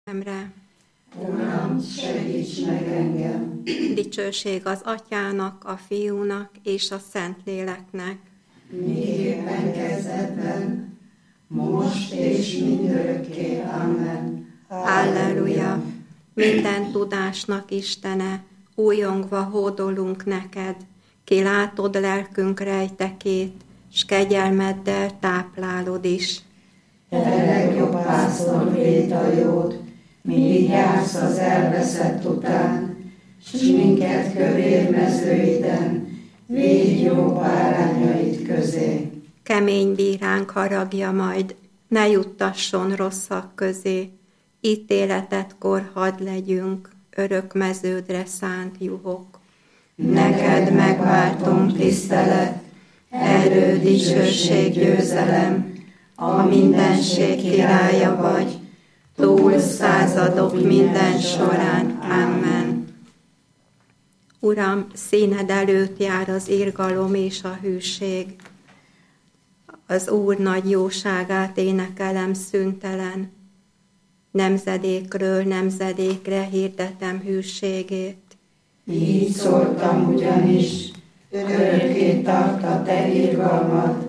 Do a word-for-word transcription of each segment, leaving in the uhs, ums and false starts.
Emre. Uram, segíts meg engem! Dicsőség az Atyának, a Fiúnak és a Szentléleknek. Miképpen kezdetben, most és mindörökké. Amen. Halleluja! Minden tudásnak Istene, újongva hódolunk neked, ki látod lelkünk rejtekét, s kegyelmeddel táplálod is. Te legjobb pásztor, védd a jót, míg jársz az elveszett után, s minket kövér mezőiden, védj jó bárányait közé. Kemény bíránk haragja majd, ne juttasson rosszak közé, ítéletetkor hadd legyünk, örök meződre szánt juhok. Neked megváltunk tisztelet, erő, dicsőség, győzelem, a mindenség királya vagy, túl századok minden során. Amen. Uram, színed előtt jár az irgalom és a hűség. Az Úr nagy jóságát énekelem szüntelen. Nemzedékről nemzedékre hirdetem hűségét. Így szóltam ugyanis, örökké tart a te irgalmad.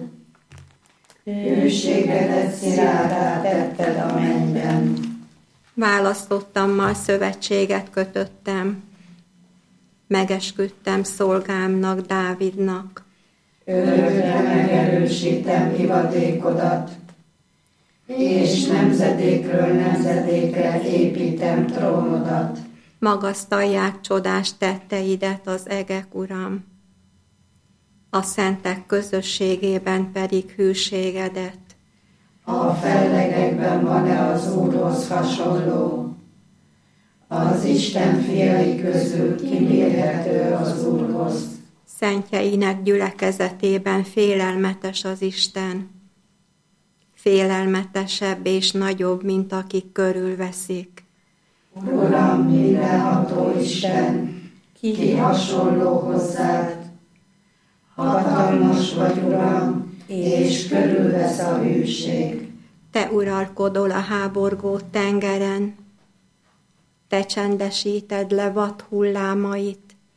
Hűségedet szilárdá tetted a mennyben. Választottammal szövetséget kötöttem. Megesküdtem szolgámnak, Dávidnak. Örökre megerősítem hivatékodat, és nemzedékről nemzedékre építem trónodat. Magasztalják csodás tetteidet az egek, Uram, a szentek közösségében pedig hűségedet. A fellegekben van-e az Úrhoz hasonló? Az Isten fiai közül ki mérhető az Úrhoz? Szentjeinek gyülekezetében félelmetes az Isten, félelmetesebb és nagyobb, mint akik körülveszik. Uram, mindenható Isten, ki hasonló hozzád? Hatalmas vagy, Uram, és körülvesz a hűség. Te uralkodol a háborgó tengeren, te csendesíted le vad hullámait.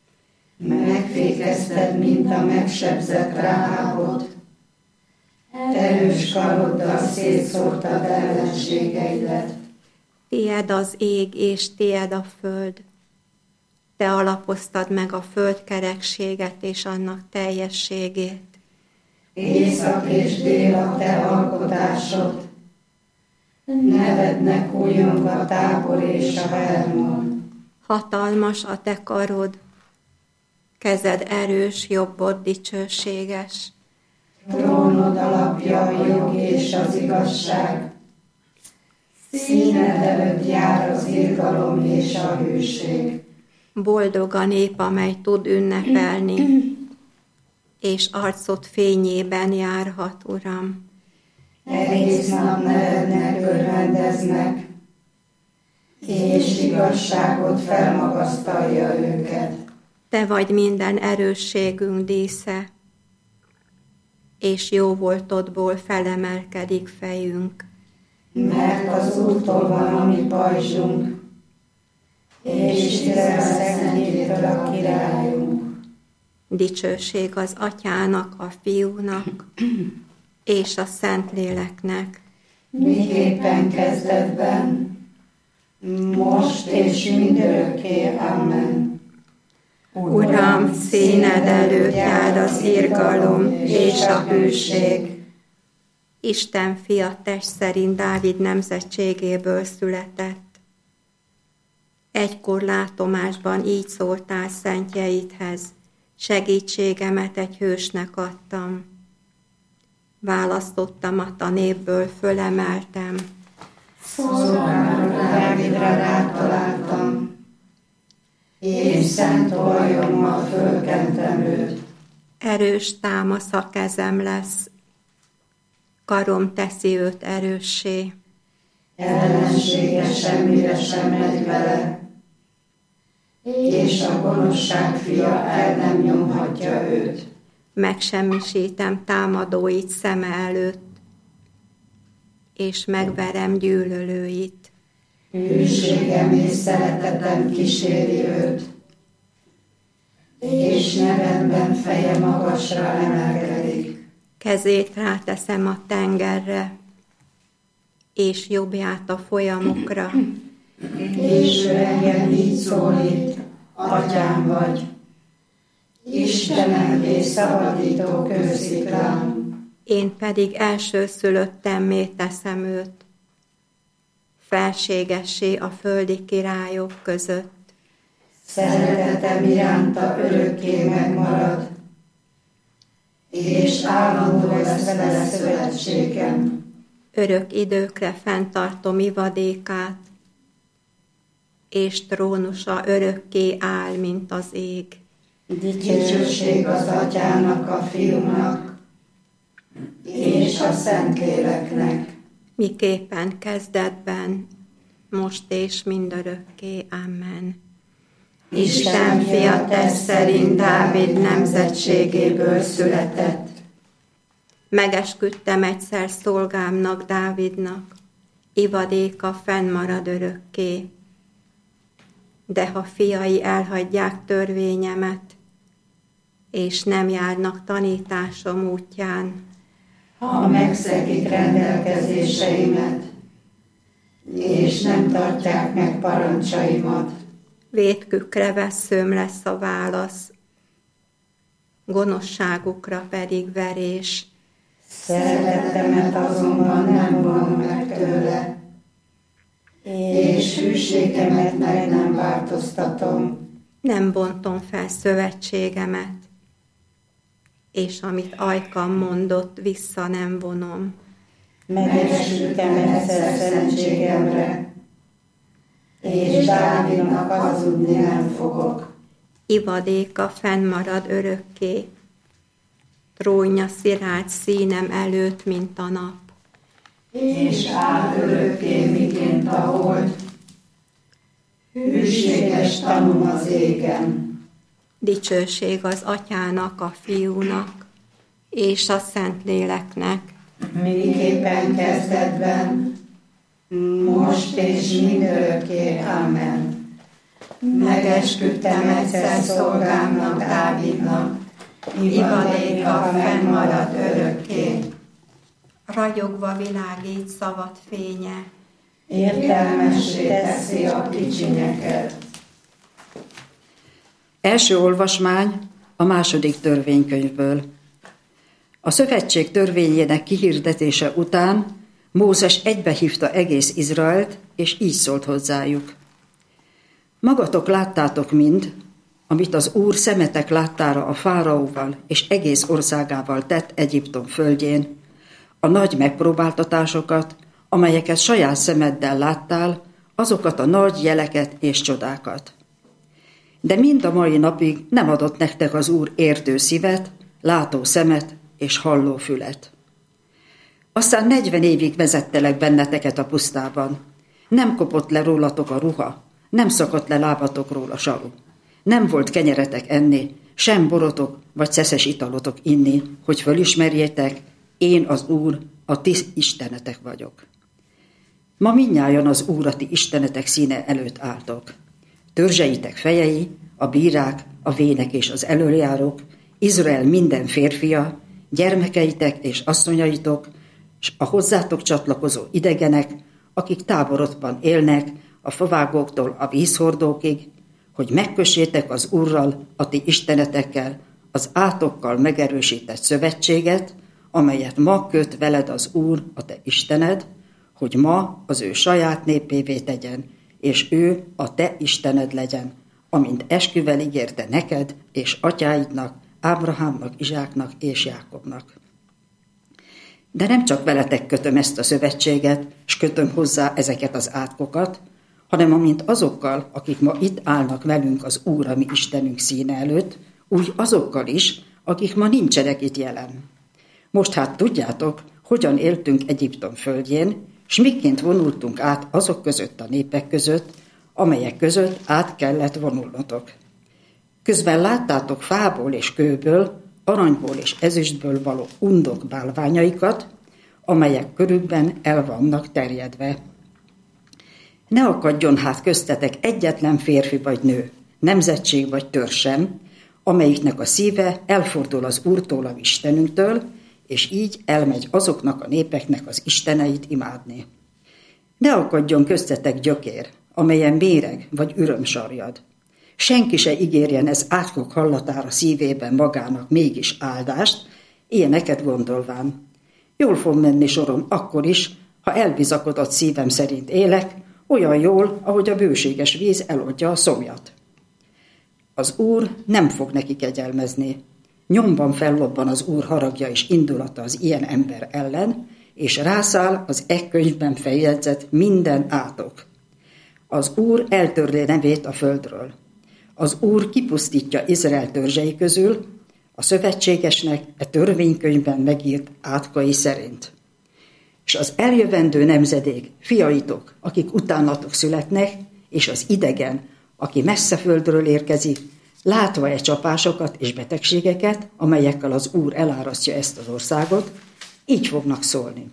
Megfékezted, mint a megsebzett Ráhábot. Erős karoddal szétszórtad ellenségeidet. Tied az ég, és tied a föld. Te alapoztad meg a földkerekséget és annak teljességét. Észak és dél a te alkotásod. Nevednek újjong a Tábor és a Hermon. Hatalmas a te karod, kezed erős, jobbod dicsőséges. Trónod alapja a jog és az igazság. Színed előtt jár az irgalom és a hűség. Boldog a nép, amely tud ünnepelni, és arcod fényében járhat, Uram. Egész nap nevednek, örvendeznek, és igazságot felmagasztalja őket. Te vagy minden erősségünk dísze, és jó voltodból felemelkedik fejünk. Mert az Úrtól van a mi pajzsunk, és Izrael szentjétől a királyunk. Dicsőség az Atyának, a Fiúnak, és a Szentléleknek. Miképpen kezdetben, most és mindörökké. Amen. Uram, színed előtt jár az irgalom és a hűség. Isten fia test szerint Dávid nemzetségéből született. Egykor látomásban így szóltál szentjeidhez, segítségemet egy hősnek adtam. Választottamat a népből fölemeltem. Szolgámra Dávidra rátaláltam, és szent olajommal fölkentem őt. Erős támasz a kezem lesz, karom teszi őt erőssé. Ellensége semmire sem megy vele, és a gonoszság fia el nem nyomhatja őt. Megsemmisítem támadóit szeme előtt, és megverem gyűlölőit. Hűségem és szeretetem kíséri őt, és nevemben feje magasra emelkedik. Kezét ráteszem a tengerre, és jobbját a folyamokra. És ő engem így szólít, Atyám vagy, Istenem és szabadító kősziklám. Én pedig elsőszülöttemmé teszem őt, felségessé a földi királyok között. Szeretetem iránta örökké megmarad, és állandó lesz vele szövetségem. Örök időkre fenntartom ivadékát, és trónusa örökké áll, mint az ég. Dicsőség az Atyának, a Fiúnak, és a Szentléleknek. Miképpen kezdetben, most és mindörökké. Amen. Isten fia test szerint Dávid nemzetségéből született. Megesküdtem egyszer szolgámnak, Dávidnak, ivadéka fennmarad örökké. De ha fiai elhagyják törvényemet, és nem járnak tanításom útján, ha megszegik rendelkezéseimet, és nem tartják meg parancsaimat, vétkükre vesszőm lesz a válasz, gonoszságukra pedig verés. Szeretetemet azonban nem vonom meg tőle, és hűségemet meg nem változtatom. Nem bontom fel szövetségemet, és amit ajkam mondott, vissza nem vonom. Megesküdtem egyszer szentségemre, és Dávidnak hazudni nem fogok. Ivadéka fennmarad örökké, trónja szilárd színem előtt, mint a nap. És áll örökké, miként a hold, hűséges tanúm az égen. Dicsőség az Atyának, a Fiúnak, és a Szentléleknek. Miképpen kezdetben, most és mindörökké. Amen. Megesküdtem egyszer szolgámnak, Dávidnak, ivadéka fennmarad örökké. Ragyogva világít szavad fénye, értelmessé teszi a kicsinyeket. Első olvasmány a második törvénykönyvből. A szövetség törvényének kihirdetése után Mózes egybehívta egész Izraelt, és így szólt hozzájuk. Magatok láttátok mind, amit az Úr szemetek láttára a fáraóval és egész országával tett Egyiptom földjén, a nagy megpróbáltatásokat, amelyeket saját szemeddel láttál, azokat a nagy jeleket és csodákat. De mind a mai napig nem adott nektek az Úr értő szívet, látó szemet és halló fület. Aztán negyven évig vezettelek benneteket a pusztában. Nem kopott le rólatok a ruha, nem szakadt le lábatokról a saru. Nem volt kenyeretek enni, sem borotok vagy szeszes italotok inni, hogy fölismerjétek, én az Úr, a ti istenetek vagyok. Ma mindnyájan az Úr, a ti istenetek színe előtt álltok. Törzseitek fejei, a bírák, a vének és az elöljárók, Izrael minden férfia, gyermekeitek és asszonyaitok, s a hozzátok csatlakozó idegenek, akik táborotban élnek, a favágóktól a vízhordókig, hogy megkössétek az Úrral, a ti istenetekkel, az átokkal megerősített szövetséget, amelyet ma köt veled az Úr, a te Istened, hogy ma az ő saját népévé tegyen, és ő a te Istened legyen, amint esküvel ígérte neked és atyáidnak, Ábrahámnak, Izsáknak és Jákobnak. De nem csak veletek kötöm ezt a szövetséget, s kötöm hozzá ezeket az átkokat, hanem amint azokkal, akik ma itt állnak velünk az Úr, a mi Istenünk színe előtt, úgy azokkal is, akik ma nincsenek itt jelen. Most hát tudjátok, hogyan éltünk Egyiptom földjén, s miként vonultunk át azok között a népek között, amelyek között át kellett vonulnotok. Közben láttátok fából és kőből, aranyból és ezüstből való undok bálványaikat, amelyek körükben el vannak terjedve. Ne akadjon hát köztetek egyetlen férfi vagy nő, nemzetség vagy törzs sem, amelyiknek a szíve elfordul az Úrtól, a Istenünktől, és így elmegy azoknak a népeknek az isteneit imádni. Ne akadjon köztetek gyökér, amelyen méreg vagy ürömsarjad. Senki se ígérjen ez átkok hallatára szívében magának mégis áldást, ilyeneket gondolván. Jól fog menni sorom akkor is, ha elbizakodott szívem szerint élek, olyan jól, ahogy a bőséges víz eloldja a szomjat. Az Úr nem fog neki kegyelmezni. Nyomban fellobban az Úr haragja és indulata az ilyen ember ellen, és rászáll az e könyvben feljegyzett minden átok. Az Úr eltörli nevét a földről. Az Úr kipusztítja Izrael törzsei közül, a szövetségesnek e törvénykönyvben megírt átkai szerint. És az eljövendő nemzedék, fiaitok, akik utánatok születnek, és az idegen, aki messze földről érkezik, látva e csapásokat és betegségeket, amelyekkel az Úr elárasztja ezt az országot, így fognak szólni.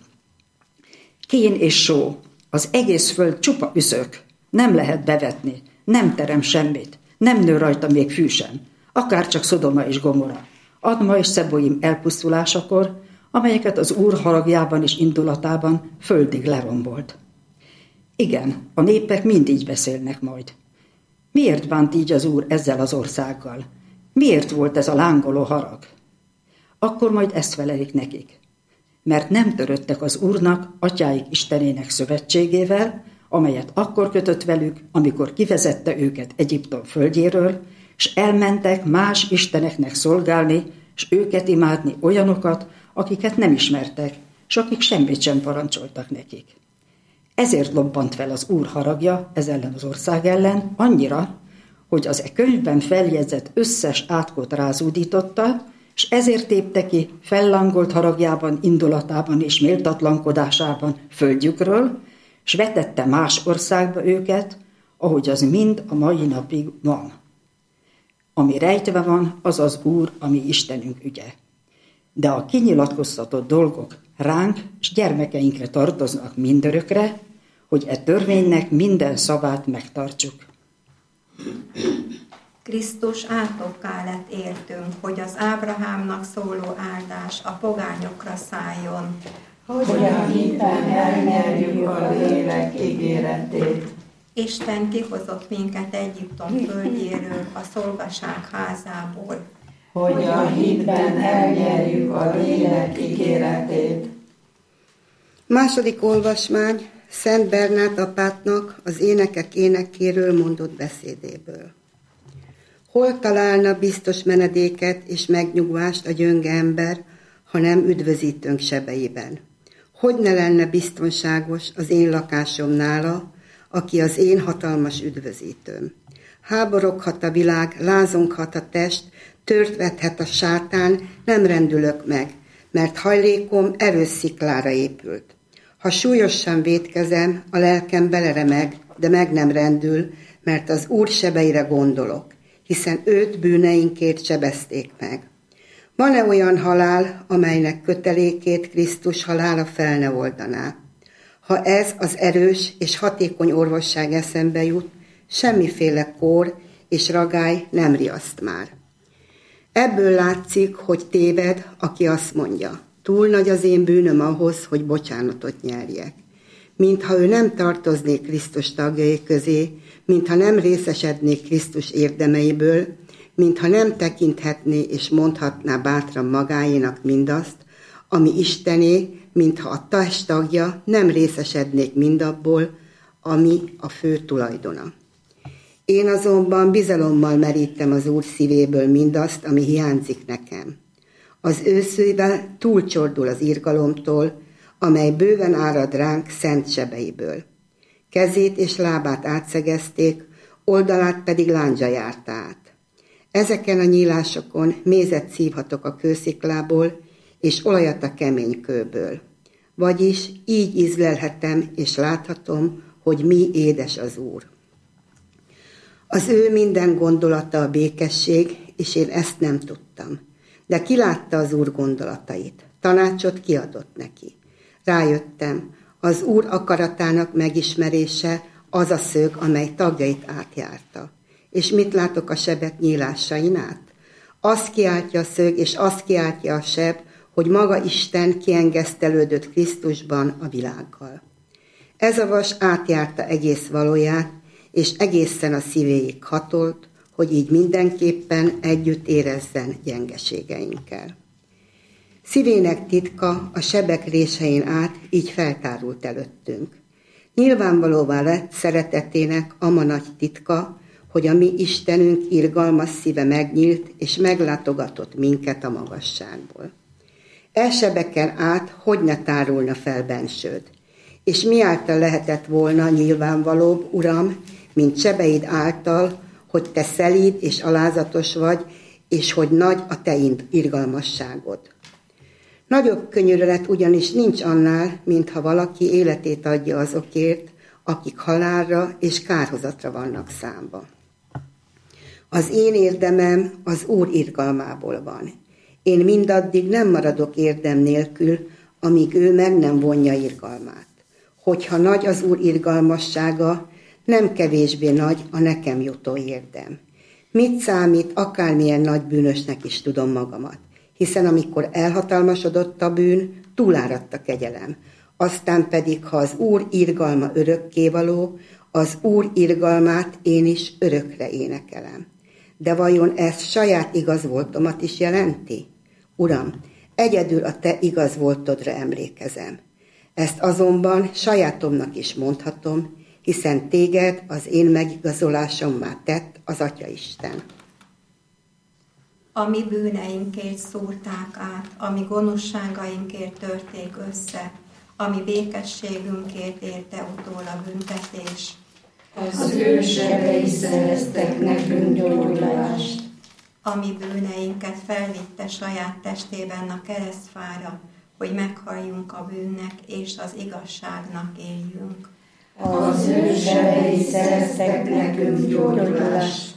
Kén és só, az egész föld csupa üszök, nem lehet bevetni, nem terem semmit, nem nő rajta még fű sem, akár csak Szodoma és Gomora, Adma és Szeboim elpusztulásakor, amelyeket az Úr haragjában és indulatában földig lerombolt. Igen, a népek mind így beszélnek majd. Miért bánt így az Úr ezzel az országgal? Miért volt ez a lángoló harag? Akkor majd ezt felelik nekik. Mert nem törődtek az Úrnak, atyáik Istenének szövetségével, amelyet akkor kötött velük, amikor kivezette őket Egyiptom földjéről, és elmentek más isteneknek szolgálni, és őket imádni olyanokat, akiket nem ismertek, és akik semmit sem parancsoltak nekik. Ezért lobbant fel az Úr haragja ez ellen az ország ellen, annyira, hogy az e könyvben feljegyzett összes átkot rázúdította, és ezért tépte ki fellangolt haragjában, indulatában és méltatlankodásában földjükről, és vetette más országba őket, ahogy az mind a mai napig van. Ami rejtve van, az az Úr, ami Istenünk ügye. De a kinyilatkoztatott dolgok ránk és gyermekeinkre tartoznak mindörökre, hogy e törvénynek minden szavát megtartsuk. Krisztus átokká lett értünk, hogy az Ábrahámnak szóló áldás a pogányokra szálljon. Hogy a hitben elnyerjük a lélek ígéretét. Isten kihozott minket Egyiptom földjéről, a szolgaság házából. Hogy a hitben elnyerjük a lélek ígéretét. Második olvasmány Szent Bernát apátnak az énekek énekéről mondott beszédéből. Hol találna biztos menedéket és megnyugvást a gyönge ember, ha nem üdvözítőnk sebeiben? Hogy ne lenne biztonságos az én lakásom nála, aki az én hatalmas üdvözítőm? Háboroghat a világ, lázonghat a test, tört vethet a sátán, nem rendülök meg, mert hajlékom erős sziklára épült. Ha súlyosan vétkezem, a lelkem beleremeg, de meg nem rendül, mert az Úr sebeire gondolok, hiszen őt bűneinkért sebezték meg. Van-e olyan halál, amelynek kötelékét Krisztus halála fel ne oldaná? Ha ez az erős és hatékony orvosság eszembe jut, semmiféle kór és ragály nem riaszt már. Ebből látszik, hogy téved, aki azt mondja, túl nagy az én bűnöm ahhoz, hogy bocsánatot nyerjek. Mintha ő nem tartoznék Krisztus tagjai közé, mintha nem részesednék Krisztus érdemeiből, mintha nem tekinthetné és mondhatná bátran magáénak mindazt, ami Istené, mintha a test tagja nem részesednék mindabból, ami a fő tulajdona. Én azonban bizalommal merítem az Úr szívéből mindazt, ami hiányzik nekem. Az ő szíve túlcsordul az irgalomtól, amely bőven árad ránk szent sebeiből. Kezét és lábát átszegezték, oldalát pedig lándzsa járta át. Ezeken a nyílásokon mézet szívhatok a kősziklából, és olajat a kemény kőből. Vagyis így ízlelhetem és láthatom, hogy mi édes az Úr. Az ő minden gondolata a békesség, és én ezt nem tudtam. De ki látta az Úr gondolatait? Tanácsot kiadott neki. Rájöttem, az Úr akaratának megismerése az a szög, amely tagjait átjárta. És mit látok a sebek nyílásain át? Azt kiáltja a szög, és azt kiáltja a seb, hogy maga Isten kiengesztelődött Krisztusban a világgal. Ez a vas átjárta egész valóját, és egészen a szívéig hatolt, hogy így mindenképpen együtt érezzen gyengeségeinkkel. Szívének titka a sebek résein át így feltárult előttünk. Nyilvánvalóvá lett szeretetének ama nagy titka, hogy a mi Istenünk irgalmas szíve megnyílt, és meglátogatott minket a magasságból. E sebeken át hogy ne tárulna fel bensőd? És mi által lehetett volna nyilvánvalóbb, Uram, mint sebeid által, hogy te szelíd és alázatos vagy, és hogy nagy a te irgalmasságod. Nagyobb könyörület ugyanis nincs annál, mintha valaki életét adja azokért, akik halálra és kárhozatra vannak számba. Az én érdemem az Úr irgalmából van. Én mindaddig nem maradok érdem nélkül, amíg ő meg nem vonja irgalmát. Hogyha nagy az Úr irgalmassága, nem kevésbé nagy a nekem jutó érdem. Mit számít, akármilyen nagy bűnösnek is tudom magamat, hiszen amikor elhatalmasodott a bűn, túláradt a kegyelem. Aztán pedig, ha az Úr irgalma örökkévaló, az Úr irgalmát én is örökre énekelem. De vajon ez saját igazvoltomat is jelenti? Uram, egyedül a te igazvoltodra emlékezem. Ezt azonban sajátomnak is mondhatom, hiszen téged az én megigazolásommá tett az Atyaisten. A mi bűneinkért szúrták át, a mi gonoszságainkért törték össze, a mi békességünkért érte utól a büntetés. Az ő sebei szereztek nekünk gyógyulást. A mi bűneinket felvitte saját testében a keresztfára, hogy meghalljunk a bűnnek és az igazságnak éljünk. Az ő sebei szereztek nekünk gyógyulást.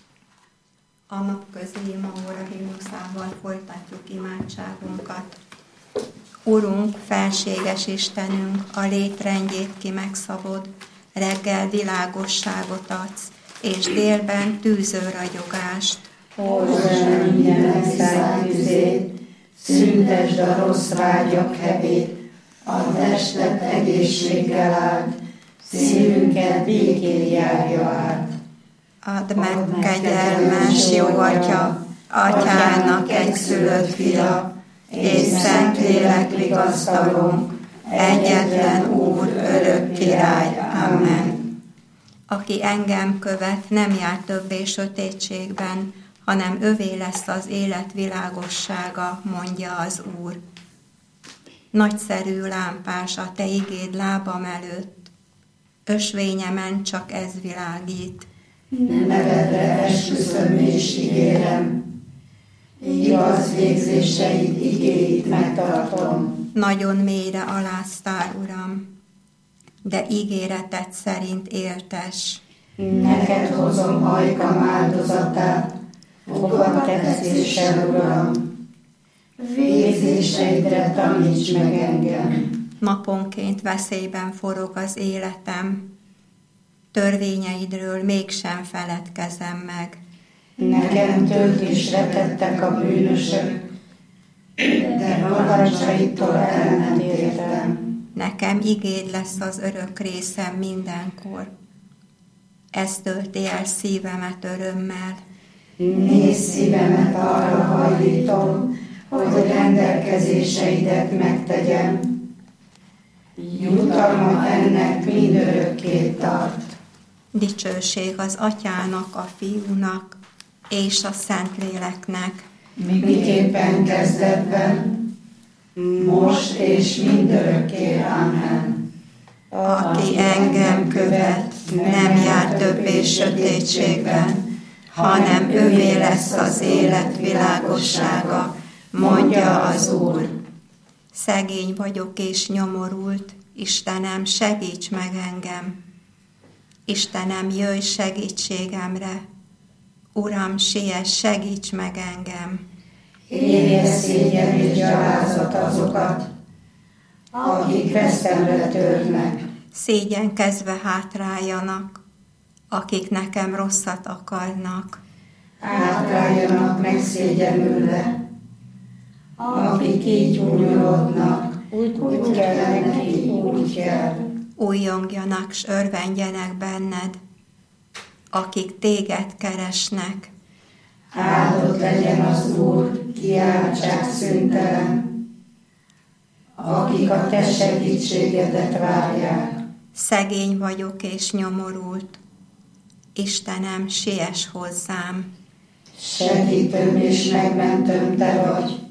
A napközi ima óra himnuszával folytatjuk imádságunkat. Urunk, felséges Istenünk, a létrendjét ki megszabod, reggel világosságot adsz, és délben tűző ragyogást. Hozd el minden megszállt tüzét, szüntesd a rossz vágyak hevét, a testet egészséggel áld, szívünket békén járja át. Add meg, kegyelmes jó Atya, Atyának egyszülött fia, és Szentlélek vigasztalunk, egyetlen Úr, örök király. Amen. Aki engem követ, nem jár többé sötétségben, hanem övé lesz az élet világossága, mondja az Úr. Nagyszerű lámpás a te igéd lábam előtt, ösvényemen csak ez világít. Nevedre esküszöm és ígérem, igaz végzéseid igéit megtartom. Nagyon mélyre aláztál, Uram, de ígéreted szerint éltes. Neked hozom ajkam áldozatát, fogad tetszéssel, Uram. Végzéseidre taníts meg engem. Naponként veszélyben forog az életem, törvényeidről mégsem feledkezem meg. Nekem töltésre tettek a bűnösök, de parancsaitól el nem tértem. Nekem igéd lesz az örök részem mindenkor. Ez tölti el szívemet örömmel. Nézd, szívemet arra hajlítom, hogy rendelkezéseidet megtegyem. Jutalma ennek mindörökké tart. Dicsőség az Atyának, a Fiúnak és a Szentléleknek. Miképpen kezdetben, most és mindörökké. Amen. Aki engem követ, nem jár többé sötétségben, hanem övé lesz az élet világossága, mondja az Úr. Szegény vagyok és nyomorult, Istenem, segíts meg engem. Istenem, jöjj segítségemre. Uram, siess, segíts meg engem. Érje szégyen és gyalázat azokat, akik vesztemre törnek. szégyenkezve hátráljanak, akik nekem rosszat akarnak. Hátráljanak megszégyenülve, akik így újulodnak, úgy kell neki, úgy kell. Újjongjanak, s örvendjenek benned, akik téged keresnek. Áldott legyen az Úr, kiáltsák szüntelen, akik a te segítségedet várják. Szegény vagyok és nyomorult, Istenem, siess hozzám. Segítőm és megmentőm te vagy,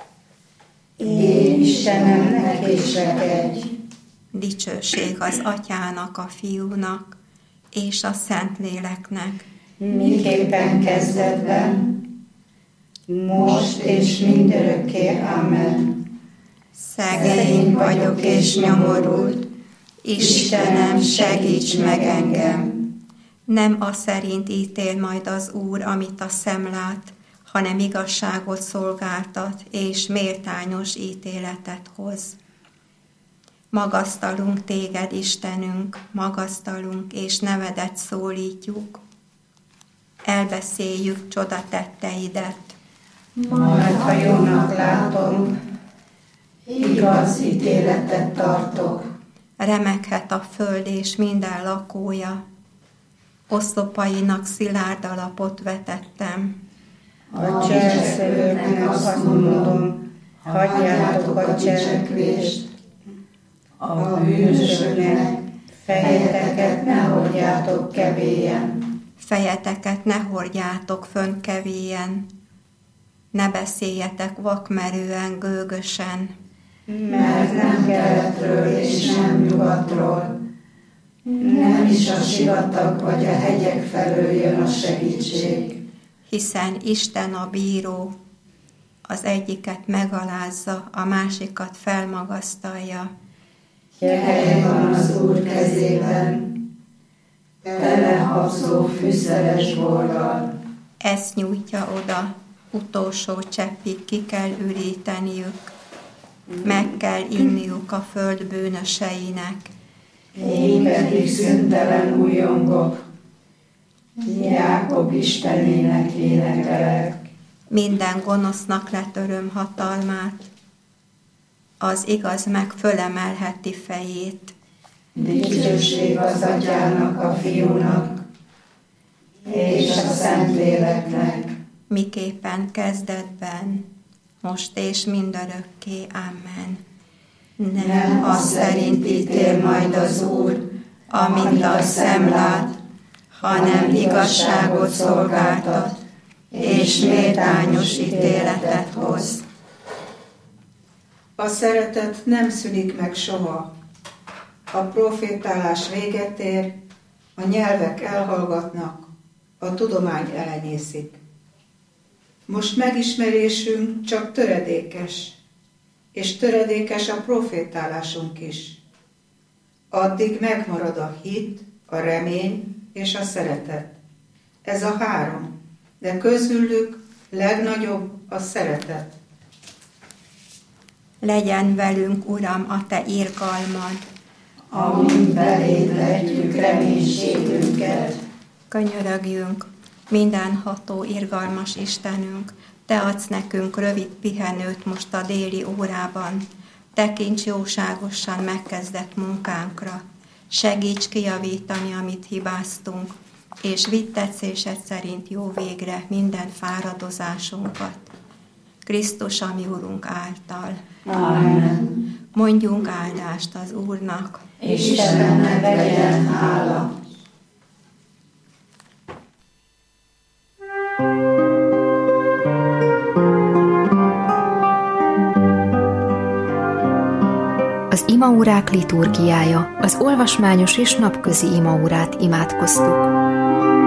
én Istenem, ne késlekedj. Dicsőség az Atyának, a Fiúnak és a Szentléleknek. Miképpen kezdetben, most és mindörökké. Amen. Szegény vagyok és nyomorult, Istenem, segíts meg engem. Nem az szerint ítél majd az Úr, amit a szem lát, hanem igazságot szolgáltat és méltányos ítéletet hoz. Magasztalunk téged, Istenünk, magasztalunk és nevedet szólítjuk. Elbeszéljük csodatetteidet. Majd, ha jónak látom, igaz ítéletet tartok. Remeghet a föld és minden lakója, oszlopainak szilárd alapot vetettem. A cselszövőknek azt mondom, hagyjátok a cselekvést, a bűnösöknek fejeteket ne hordjátok kevélyen. Fejeteket ne hordjátok fönn kevélyen, ne beszéljetek vakmerően, gőgösen. Mert nem keletről és nem nyugatról, nem is a sivatag vagy a hegyek felől jön a segítség. Hiszen Isten a bíró, az egyiket megalázza, a másikat felmagasztalja. Hely van az Úr kezében, telehabzó fűszeres borral. Ezt nyújtja oda, utolsó cseppig ki kell üríteniük, meg kell inniuk a föld bűnöseinek. Én pedig szüntelen újongok, Jákob Istenének énekelek. Minden gonosznak letöröm hatalmát, az igaz meg fölemelheti fejét. Dicsőség az Atyának, a Fiúnak, és a Szentléleknek. Miképpen kezdetben, most és mindörökké. Amen. Nem az szerint ítél majd az Úr, amint a szem lát, hanem igazságot szolgáltat, és méltányos ítéletet hoz. A szeretet nem szűnik meg soha. A profétálás véget ér, a nyelvek elhallgatnak, a tudomány elenyészik. Most megismerésünk csak töredékes, és töredékes a profétálásunk is. Addig megmarad a hit, a remény és a szeretet. Ez a három, de közülük legnagyobb a szeretet. Legyen velünk, Uram, a Te irgalmad, amint beléd vetjük reménységünket. Könyörögjünk, mindenható, irgalmas Istenünk, Te adsz nekünk rövid pihenőt most a déli órában. Tekints jóságosan megkezdett munkánkra. Segíts kijavítani, amit hibáztunk, és vidd tetszésed szerint jó végre minden fáradozásunkat. Krisztus, ami Urunk által. Amen. Mondjunk áldást az Úrnak. Istennek legyen hála. Az imaórák liturgiája, az olvasmányos és napközi imaórát imádkoztuk.